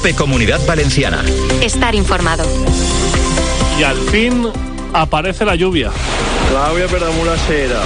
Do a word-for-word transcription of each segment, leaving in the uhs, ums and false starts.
COPE Comunidad Valenciana. Estar informado. Y al fin aparece la lluvia. Claudia, perdamos la cera.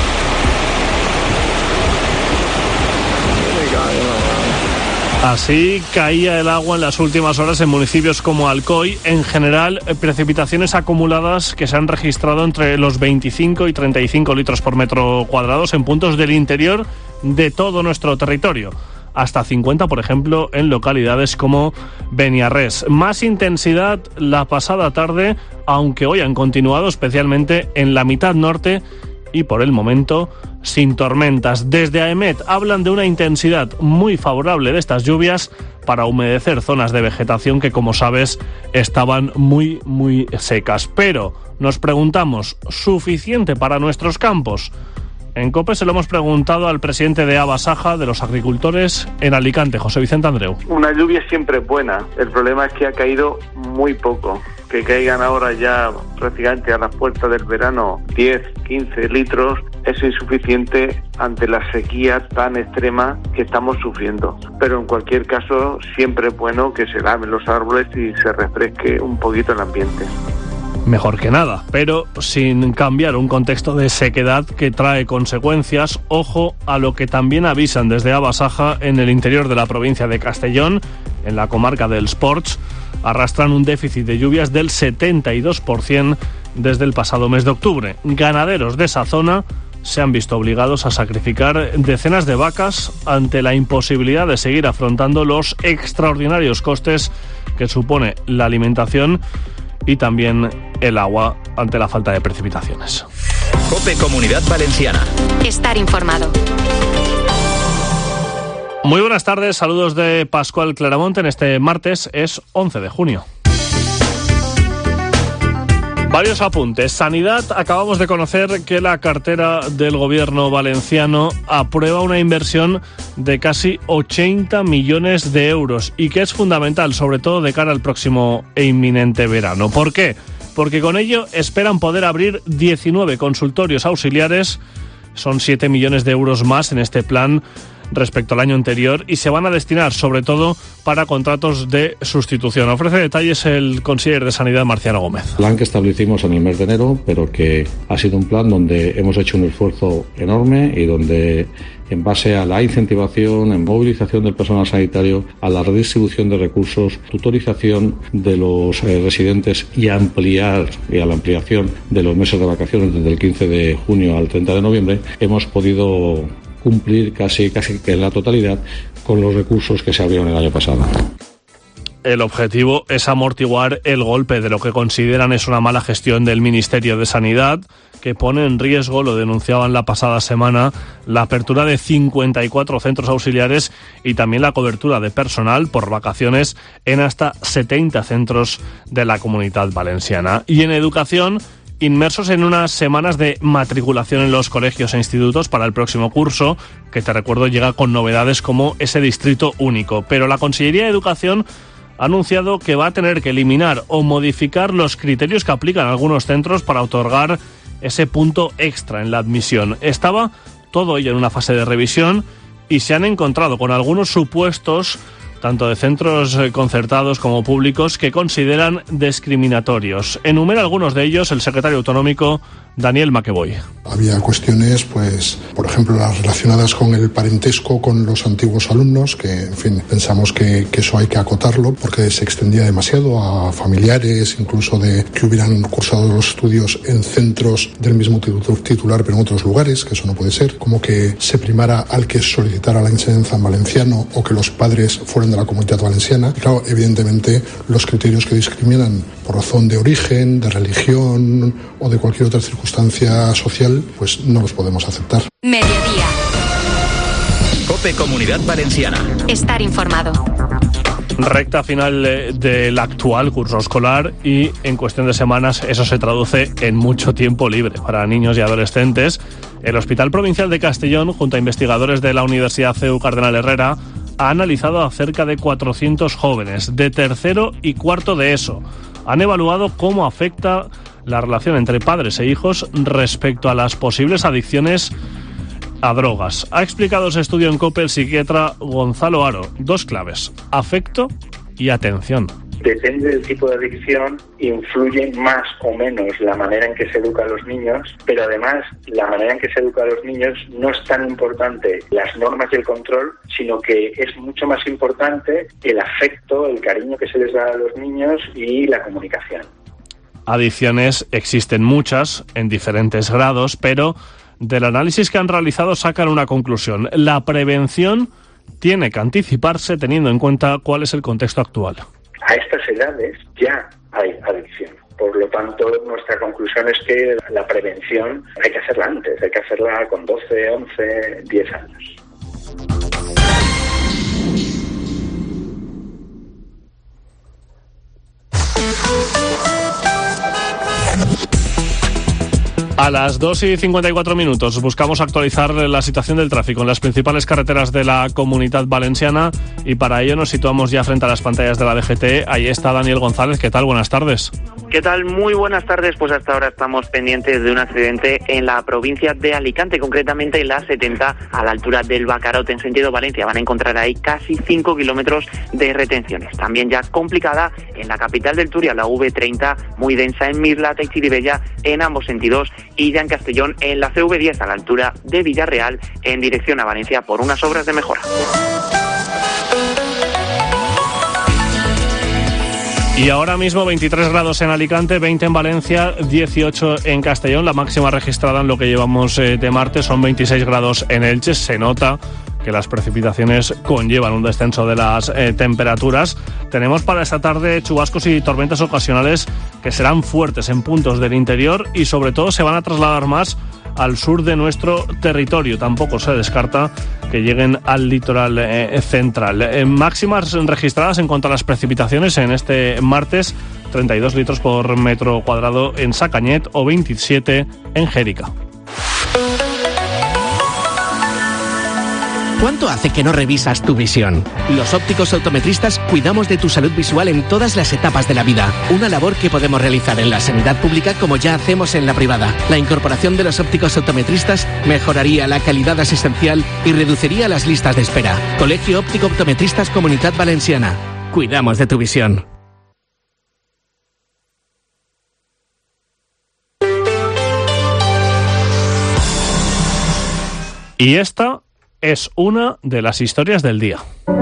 Así caía el agua en las últimas horas en municipios como Alcoy. En general, precipitaciones acumuladas que se han registrado entre los veinticinco y treinta y cinco litros por metro cuadrado en puntos del interior de todo nuestro territorio. Hasta cincuenta, por ejemplo, en localidades como Beniarrés. Más intensidad la pasada tarde, aunque hoy han continuado, especialmente en la mitad norte y por el momento sin tormentas. Desde AEMET hablan de una intensidad muy favorable de estas lluvias para humedecer zonas de vegetación que, como sabes, estaban muy, muy secas. Pero nos preguntamos, ¿suficiente para nuestros campos? En COPE se lo hemos preguntado al presidente de Abasaja, de los agricultores en Alicante, José Vicente Andreu. Una lluvia siempre es buena, el problema es que ha caído muy poco. Que caigan ahora ya prácticamente a las puertas del verano diez, quince litros es insuficiente ante la sequía tan extrema que estamos sufriendo. Pero en cualquier caso siempre es bueno que se laven los árboles y se refresque un poquito el ambiente. Mejor que nada, pero sin cambiar un contexto de sequedad que trae consecuencias. Ojo a lo que también avisan desde Abasaja en el interior de la provincia de Castellón, en la comarca del Sports. Arrastran un déficit de lluvias del setenta y dos por ciento desde el pasado mes de octubre. Ganaderos de esa zona se han visto obligados a sacrificar decenas de vacas ante la imposibilidad de seguir afrontando los extraordinarios costes que supone la alimentación y también el agua ante la falta de precipitaciones. COPE Comunidad Valenciana. Estar informado. Muy buenas tardes, saludos de Pascual Claramonte en este martes, es once de junio. Varios apuntes. Sanidad, acabamos de conocer que la cartera del gobierno valenciano aprueba una inversión de casi ochenta millones de euros y que es fundamental, sobre todo de cara al próximo e inminente verano. ¿Por qué? Porque con ello esperan poder abrir diecinueve consultorios auxiliares, son siete millones de euros más en este plan respecto al año anterior y se van a destinar sobre todo para contratos de sustitución. Ofrece detalles el consejero de Sanidad, Marciano Gómez. Plan que establecimos en el mes de enero, pero que ha sido un plan donde hemos hecho un esfuerzo enorme y donde, en base a la incentivación, en movilización del personal sanitario, a la redistribución de recursos, tutorización de los eh, residentes y ampliar y a la ampliación de los meses de vacaciones desde el quince de junio al treinta de noviembre, hemos podido cumplir casi, casi que en la totalidad con los recursos que se abrieron el año pasado. El objetivo es amortiguar el golpe de lo que consideran es una mala gestión del Ministerio de Sanidad, que pone en riesgo, lo denunciaban la pasada semana, la apertura de cincuenta y cuatro centros auxiliares y también la cobertura de personal por vacaciones en hasta setenta centros de la Comunidad Valenciana. Y en educación, inmersos en unas semanas de matriculación en los colegios e institutos para el próximo curso, que te recuerdo llega con novedades como ese distrito único. Pero la Consellería de Educación ha anunciado que va a tener que eliminar o modificar los criterios que aplican algunos centros para otorgar ese punto extra en la admisión. Estaba todo ello en una fase de revisión y se han encontrado con algunos supuestos, tanto de centros concertados como públicos, que consideran discriminatorios. Enumera algunos de ellos el secretario autonómico Daniel Maqueboy. Había cuestiones, pues, por ejemplo, las relacionadas con el parentesco con los antiguos alumnos, que, en fin, pensamos que, que eso hay que acotarlo porque se extendía demasiado a familiares, incluso de que hubieran cursado los estudios en centros del mismo titular, pero en otros lugares, que eso no puede ser. Como que se primara al que solicitara la enseñanza en valenciano o que los padres fueran de la Comunidad Valenciana. Y claro, evidentemente, los criterios que discriminan por razón de origen, de religión o de cualquier otra circunstancia social, pues no los podemos aceptar. Mediodía. COPE Comunidad Valenciana. Estar informado. Recta final del actual curso escolar y en cuestión de semanas eso se traduce en mucho tiempo libre para niños y adolescentes. El Hospital Provincial de Castellón, junto a investigadores de la Universidad C E U Cardenal Herrera, ha analizado a cerca de cuatrocientos jóvenes de tercero y cuarto de ESO. Han evaluado cómo afecta la relación entre padres e hijos respecto a las posibles adicciones a drogas. Ha explicado ese estudio en COPE el psiquiatra Gonzalo Haro. Dos claves: afecto Y atención. Depende del tipo de adicción, influye más o menos la manera en que se educa a los niños, pero además la manera en que se educa a los niños no es tan importante las normas y el control, sino que es mucho más importante el afecto, el cariño que se les da a los niños y la comunicación. Adicciones existen muchas, en diferentes grados, pero del análisis que han realizado sacan una conclusión. La prevención tiene que anticiparse teniendo en cuenta cuál es el contexto actual. A estas edades ya hay adicción. Por lo tanto, nuestra conclusión es que la prevención hay que hacerla antes, hay que hacerla con doce, once, diez años. A las dos y cincuenta y cuatro minutos buscamos actualizar la situación del tráfico en las principales carreteras de la Comunidad Valenciana y para ello nos situamos ya frente a las pantallas de la D G T. Ahí está Daniel González. ¿Qué tal? Buenas tardes. ¿Qué tal? Muy buenas tardes. Pues hasta ahora estamos pendientes de un accidente en la provincia de Alicante, concretamente en la setenta a la altura del Bacarote en sentido Valencia. Van a encontrar ahí casi cinco kilómetros de retenciones. También ya complicada en la capital del Turia, la V treinta, muy densa en Mirlata y Chiribella en ambos sentidos. Y ya en Castellón, en la C V diez, a la altura de Villarreal, en dirección a Valencia, por unas obras de mejora. Y ahora mismo veintitrés grados en Alicante, veinte en Valencia, dieciocho en Castellón. La máxima registrada en lo que llevamos eh, de martes son veintiséis grados en Elche. Se nota que las precipitaciones conllevan un descenso de las eh, temperaturas. Tenemos para esta tarde chubascos y tormentas ocasionales que serán fuertes en puntos del interior y sobre todo se van a trasladar más al sur de nuestro territorio. Tampoco se descarta que lleguen al litoral eh, central. Eh, máximas registradas en cuanto a las precipitaciones en este martes, treinta y dos litros por metro cuadrado en Sacañet o veintisiete en Jérica. ¿Cuánto hace que no revisas tu visión? Los ópticos optometristas cuidamos de tu salud visual en todas las etapas de la vida. Una labor que podemos realizar en la sanidad pública como ya hacemos en la privada. La incorporación de los ópticos optometristas mejoraría la calidad asistencial y reduciría las listas de espera. Colegio Óptico Optometristas Comunidad Valenciana. Cuidamos de tu visión. Y esta es una de las historias del día.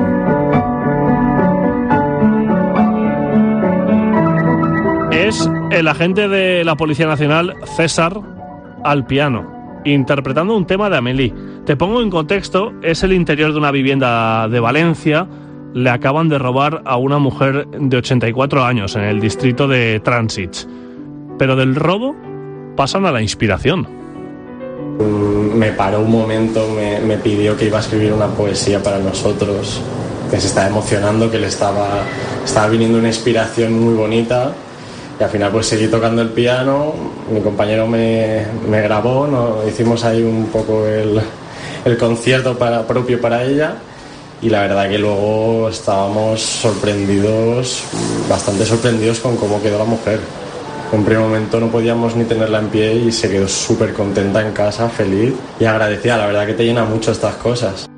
Es el agente de la Policía Nacional, César, al piano, interpretando un tema de Amélie. Te pongo en contexto, es el interior de una vivienda de Valencia. Le acaban de robar a una mujer de ochenta y cuatro años en el distrito de Trànsits. Pero del robo pasan a la inspiración. Me paró un momento, me, me pidió que iba a escribir una poesía para nosotros, que se estaba emocionando, que le estaba, estaba viniendo una inspiración muy bonita y al final pues seguí tocando el piano, mi compañero me, me grabó, ¿no? Hicimos ahí un poco el, el concierto para, propio para ella y la verdad que luego estábamos sorprendidos, bastante sorprendidos con cómo quedó la mujer. En primer momento no podíamos ni tenerla en pie y se quedó súper contenta en casa, feliz y agradecida. La verdad que te llena mucho estas cosas.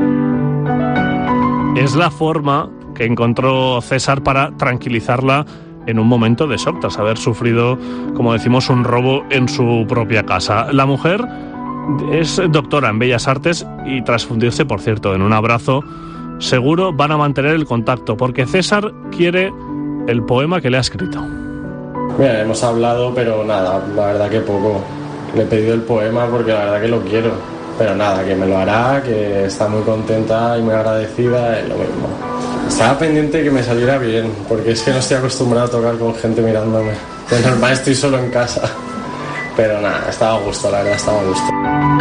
Es la forma que encontró César para tranquilizarla en un momento de shock tras haber sufrido, como decimos, un robo en su propia casa. La mujer es doctora en Bellas Artes y tras fundirse, por cierto, en un abrazo, seguro van a mantener el contacto porque César quiere el poema que le ha escrito. Mira, hemos hablado, pero nada, la verdad que poco. Le he pedido el poema porque la verdad que lo quiero. Pero nada, que me lo hará, que está muy contenta y muy agradecida, es lo mismo. Estaba pendiente de que me saliera bien, porque es que no estoy acostumbrado a tocar con gente mirándome. De normal estoy solo en casa. Pero nada, estaba a gusto, la verdad, estaba a gusto.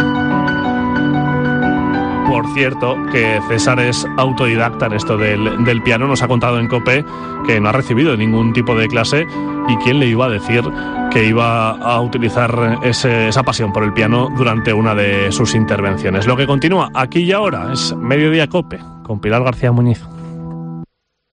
Por cierto, que César es autodidacta en esto del, del piano. Nos ha contado en COPE que no ha recibido ningún tipo de clase. ¿Y quién le iba a decir que iba a utilizar ese, esa pasión por el piano durante una de sus intervenciones? Lo que continúa aquí y ahora es Mediodía COPE con Pilar García Muñiz.